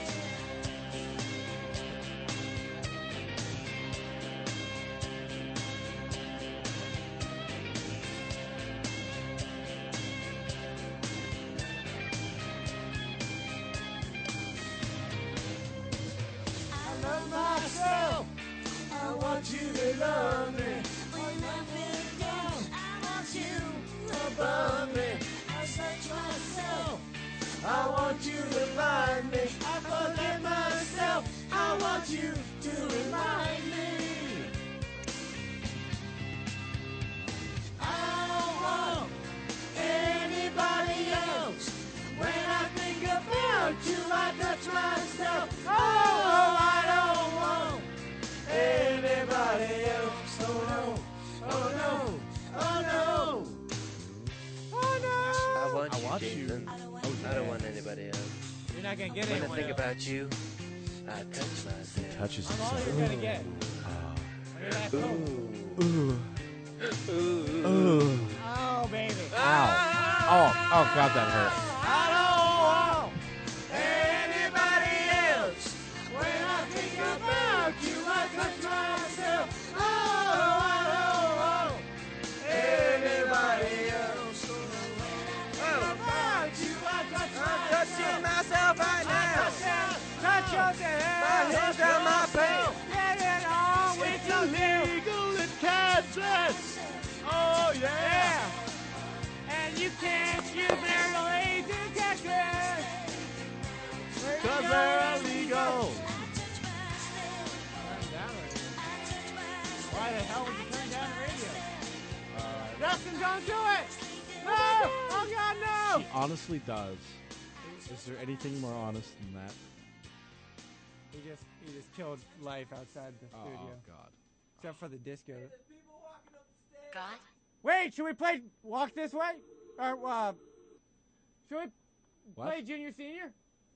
I love myself. I want you to love me. gonna get When anyone I think else. about you, I touch myself. Touches I'm all himself. you're gonna get. Look at that coat. Ooh. Oh, baby. Ow. Oh, God, that hurt. I don't want anybody else. When I think about you, I touch myself. Oh, I don't want anybody else. About you, I touch myself. Touching myself right now. Touch yourself. My hands down my pants. Get it on with your legal in Kansas. Oh, yeah. And you can't use their ways in Texas. Cause they're illegal. Why the hell would you turn down the radio? Justin, don't do it. No. Oh, God, no. He honestly does. Is there anything more honest than that? He just killed life outside the Oh, studio. God. Except for the disco. God? Wait, should we play Walk This Way? Or, should we What? play Junior Senior?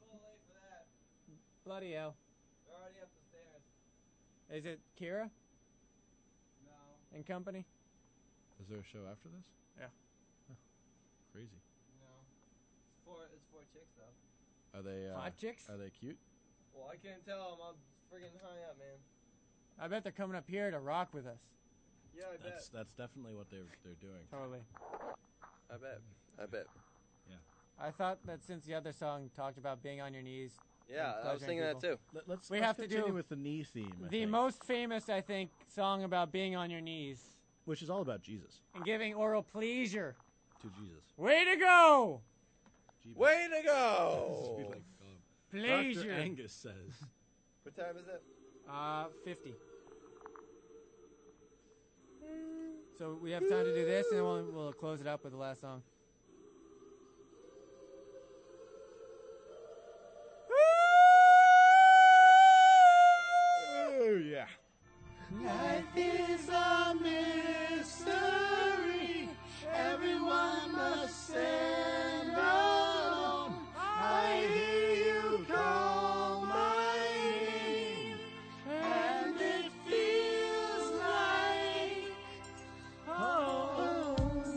Bloody hell. They're already up the stairs. Is it Kira? No. And company? Is there a show after this? Yeah. Huh. Crazy. No. It's four chicks, though. Are they, Hot chicks? Are they cute? Well, I can't tell. I'm all friggin' high up, man. I bet they're coming up here to rock with us. Yeah, I bet. That's definitely what they're doing. Totally. I bet. Yeah. I thought that since the other song talked about being on your knees. Yeah, and I was pleasuring thinking that people. too. Let's have to continue do with the knee theme. I The think, most famous, I think, song about being on your knees which is all about Jesus. and giving oral pleasure. To Jesus. Way to go! Jeebus. Way to go! Like, Pleasure. Dr. Angus says. What time is it? 50. So we have time to do this, and then we'll close it up with the last song. Oh, yeah. Life is a mystery. Everyone must stand alone. I hear you call my name, and it feels like home.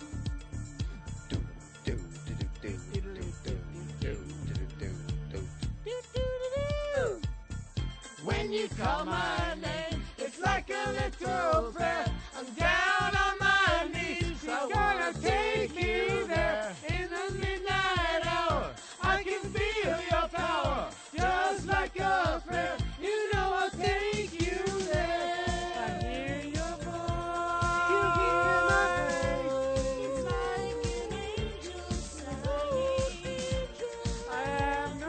When you call my name, it's like a little prayer. I'm down on my knees, I'm gonna take you there. In the midnight hour, I can feel your power, just like a prayer. You know I'll take you there. I hear your voice. You hear my voice. Like an angel's singing. I have no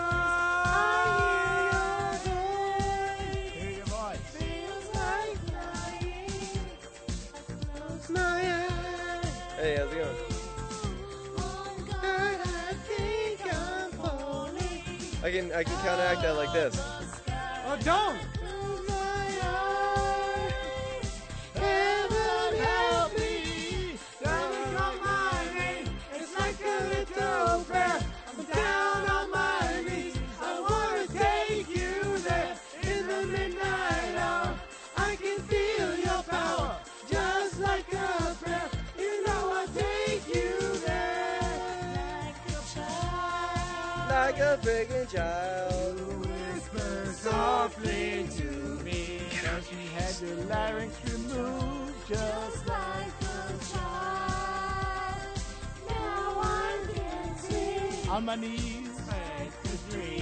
choice. Hear your voice. Feels like flying. Close my eyes. Hey, how's it going? I think I'm falling. I can counteract that like this. Oh, don't! Close my eyes. Heaven help me. Darling, call my name. It's like a little prayer. I'm down on my knees. I wanna take you there. In the midnight hour, I can feel your power, just like a prayer. You know I'll take you there. Like a friggin' child. Whisper softly to me. Now she had your larynx removed, just like a child. Now I'm dancing on my knees, like a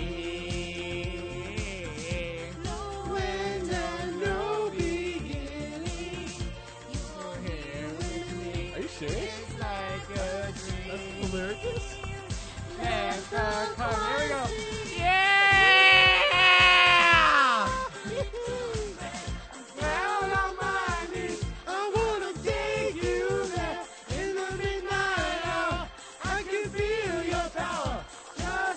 dream. No end and no beginning. You're here with me. Are you serious? It's like a dream. That's the lyrics? And here we go. Down on my knees, I wanna take you there. In the midnight hour, I can feel your power,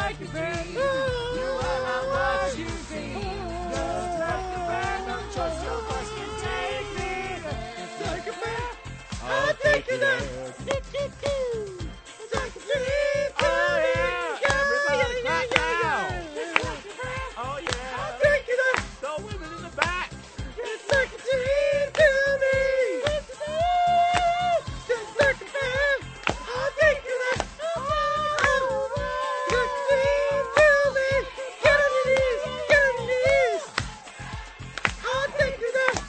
like a dream. You are not what you seem. Just like a band, don't trust your voice can take me. Just like a band, I'll take you there. It's like a dream. Oh yeah! Everybody clap now! Oh yeah! I'll take you there. The women in the back! It's like a dream to me. Just like a band, I'll take you there. It's like a dream to me. Get on your knees, get on your knees. I'll take you there.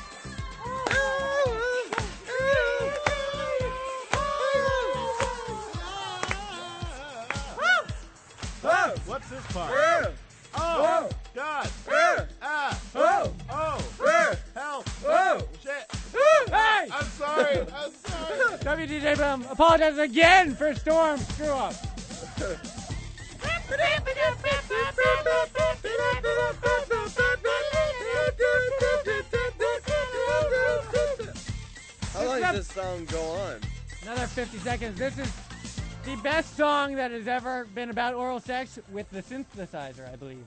Oh, what's this part? Yeah. Oh, God! Yeah. Oh! Help! Oh. Shit! Hey! I'm sorry! I'm sorry! WDJ Boom apologizes again for Storm screw up. How long does this song go on? Another 50 seconds. This is the best song that has ever been about oral sex with the synthesizer, I believe.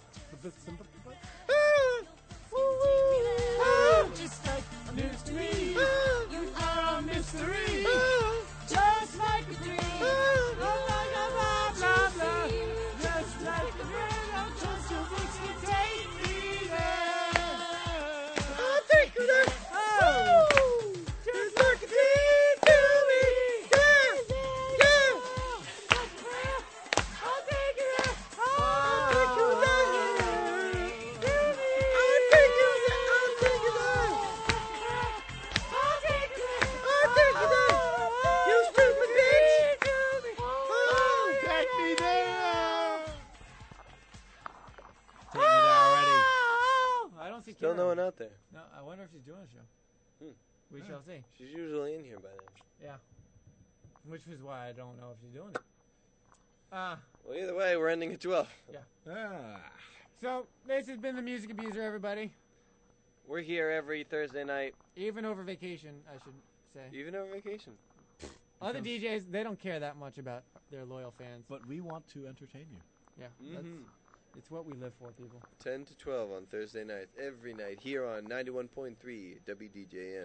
Just like a mystery, you are a mystery. Just like a dream, blah blah blah blah. Just like a dream, don't trust your voice can take me there. I'll take you there. Just like a dream to me. Yeah, yeah. I'll take you there. I'll take you there. I'll take you there. I'll take you there. I'll take you there. I'll take you there. You stupid bitch. Take me there! Take me there already. I don't see Still Kira. no one out there. No, I wonder if she's doing a show. We shall see. She's usually in here by then. Yeah. Which is why I don't know if she's doing it. Well, either way, we're ending at 12. Yeah. So, this has been the Music Abuser, everybody. We're here every Thursday night. Even over vacation, I should say. Even over vacation. Other DJs, they don't care that much about their loyal fans. But we want to entertain you. Yeah, it's what we live for, people. 10 to 12 on Thursday nights, every night, here on 91.3 WDJM.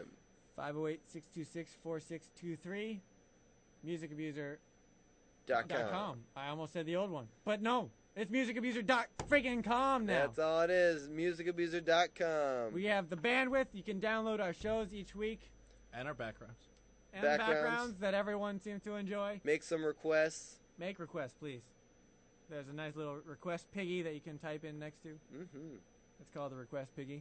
508-626-4623. Musicabuser.com. .com. I almost said the old one. But no, it's musicabuser.freaking.com now. That's all it is, musicabuser.com. We have the bandwidth. You can download our shows each week. And our backgrounds. And the backgrounds that everyone seems to enjoy. Make some requests. Make requests, please. There's a nice little request piggy that you can type in next to. It's called the request piggy.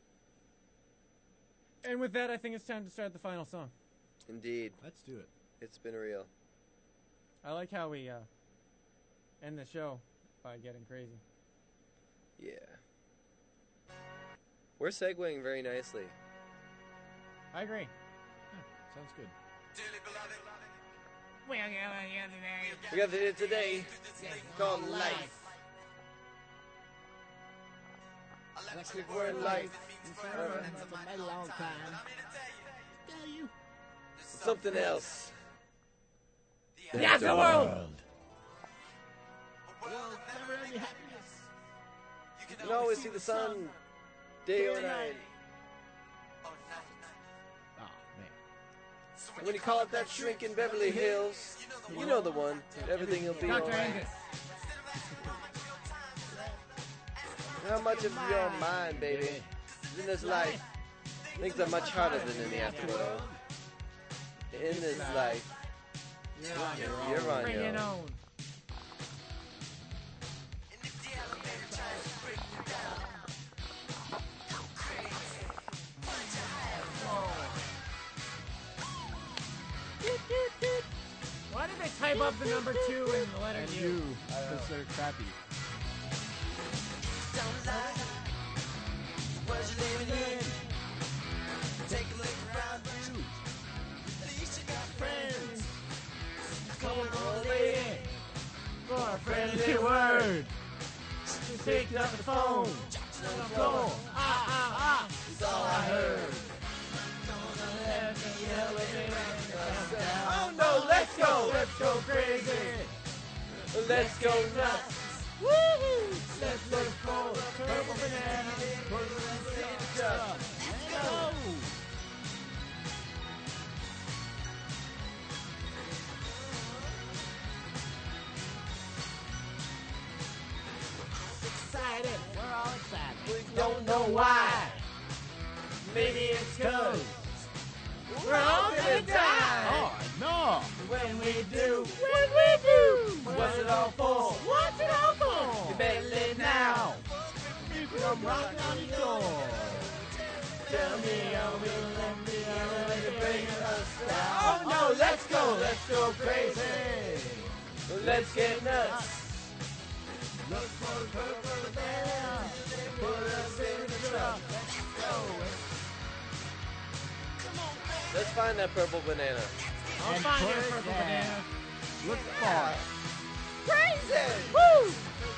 And with that, I think it's time to start the final song. Indeed. Let's do it. It's been real. I like how we end the show by getting crazy. Yeah. We're segueing very nicely. I agree. Sounds good. We got it today called Life. Electric word life. a long time. Something else. The afterworld. You can always see the sun, day or night. And when you call up that shrink in Beverly Hills, you know the one. Everything will be Dr. alright. Angus. How much of your mind, baby, is in this life? Things are much harder than in the afterworld. In this life, you're on Bring your it own. on. Why did they type up the number 2 in the letter And U? you, because they're crappy. Don't lie. What you living in? Take a look around you. At least you got friends. Come on, lady. For a friendly word. She picked up the phone. Go. That's all I heard. Oh no, let's go! Let's go crazy. Let's go nuts! Woohoo! Let's look for purple banana. Put it in the truck. Let's go. Excited. We're all excited. We don't know why. Maybe it's 'cause we're all gonna die. Oh, no. When we do. What's it all for? You better live now. Come rocking on the door. Tell me how we'll let me bring us down. Oh no, let's go crazy. Let's get nuts. Look for the purple banana. Put us in the truck. Let's go. Let's find that purple banana. I'll And find put your it purple there. banana. Look for it. Crazy. Woo!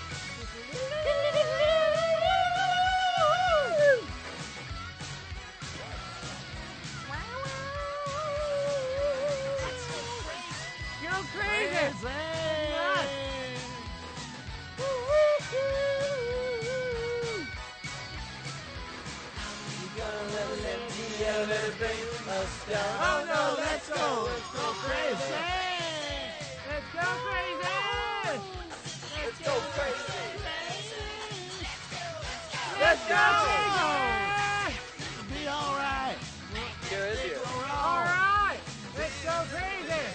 You're crazy. Oh no, let's go crazy. Let's go crazy. Let's go crazy. Let's go Be all right. Here is here. All right. Let's go crazy.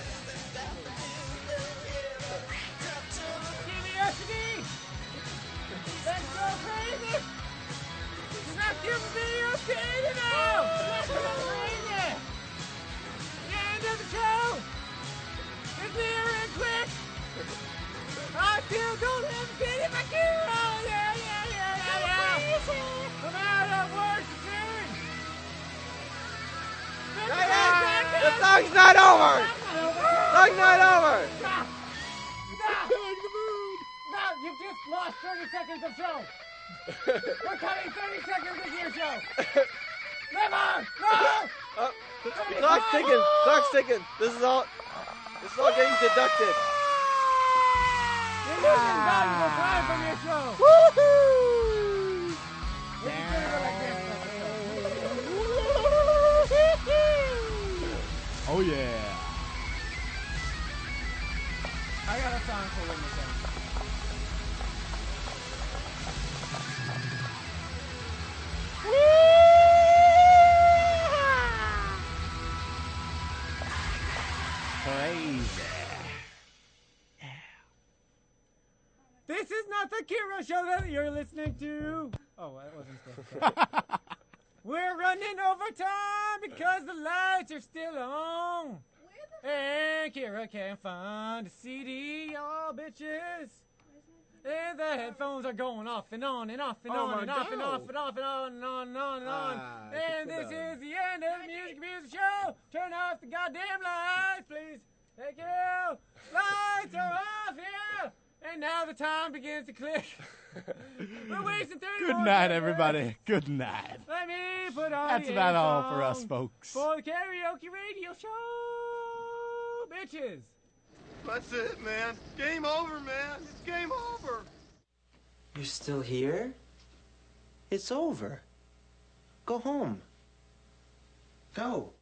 Give me your CD. Let's go crazy. You're not giving me your CD now. Let's go crazy. The end of the show is near and quick. I still don't have a CD back here. Oh, yeah. I'm out of words to sing. The song's not over! Song's not over! No, you've just lost 30 seconds of show. We're cutting 30 seconds of your show. Never! No! Clock's ticking. This is all getting deducted. You're losing valuable time from your show. Woohoo! This is gonna go like this. Oh, yeah. I got a song for when you're done. Crazy. This is not the Kira show that you're listening to. Oh, that wasn't supposed to. We're running over time because the lights are still on. And Kira can't find a CD, y'all bitches. And the headphones are going off and on and off and Oh on my and off and God. off and off and on and on and on and on. Ah, And this is the end of the music show. Turn off the goddamn lights, please. Thank you. Lights are off here. And now the time begins to click. We're wasting 30 Good more night, seconds. everybody. Good night. Let me put on That's the about end all song for us, folks. For the karaoke radio show, bitches. That's it, man. Game over, man. It's game over. You're still here? It's over. Go home. Go.